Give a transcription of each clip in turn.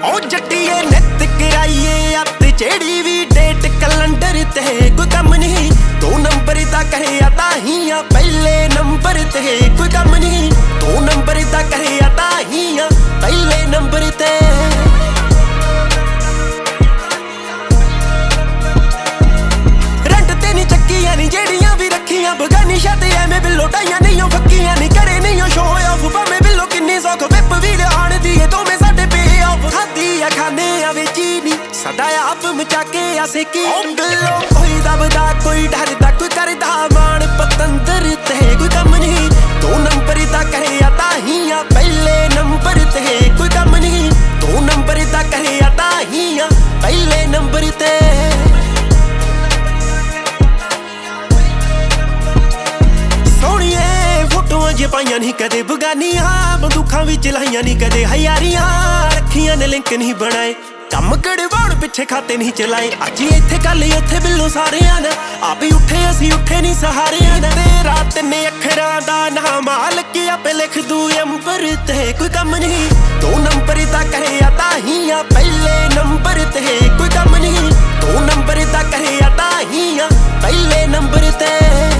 ओ जट्टिए नित कराइए अत जेड़ी भी डेट कैलेंडर ते कोई कम नहीं। 2 नंबर दा करे ताही पहले नंबर ते कोई कम नहीं। 2 नंबर दा करे ताही पहले नंबर ते। जेड़ियां भी रखियां बगानी शाते एवें बिल्लो टाइयां नहीं फक्कियां नहीं करे नहीं शो ऑफ भावें बिल्लो किन्नी सौख विप भी आण दी दोवें साडे पे ऑफ खादी आ खाने आवे चीनी साडा आप मचा के असे की बिल्लो कोई दबदा कोई डरदा कोई करदा मान पतंदर ते कोई कम नहीं। 2 नंबर दा करे ताही पहले नंबर ते कोई कम नहीं। 2 नंबर दा करे ताही पहले नंबर ते। जे पाइया नहीं कदे बगानियां बंदूखां भी चलाइया नहीं कदे हयारियां रखियां ने लिंक नहीं बनाए कम कड़वाण पिछे खाते नहीं चलाए। अज इत्थे कल उत्थे बिल्लो सारे ने आप ही उठे असी उठे नहीं सहारे ने। रात ने अखरां दा नाम मालक आपे लिख दू अंबर ते कोई कम नहीं। 2 नंबर दा करे ताही पहले नंबर ते कोई कम नहीं। 2 नंबर दा करे ताही पहले नंबर ते।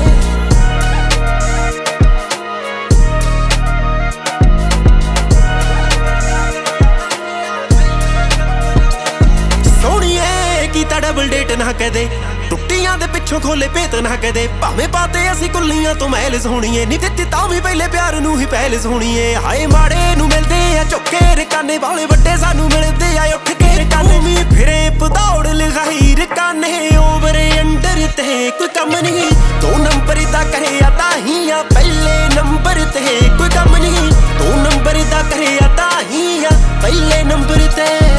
डबल डेट ना कदे टुट्टियां दे पिछों खोले भेत ना कदे भावें पाते असी कुल्लियां तो महल सोहणीए नहीं दित्ती तां भी पहले प्यार नूं ही पहल सोहणीए। हाए माड़े नूं मिलदे आ चौके रकाने वाले वड्डे सानू मिलदे आ उठ के रकाने मी फिरे पदौड़ लगाई रकाने ओवर अंडर ते कोई कम नहीं। 2 नंबर दा करे ताही पहले नंबर ते कोई कम नहीं। 2 नंबर दा करे ताही पहले नंबर ते।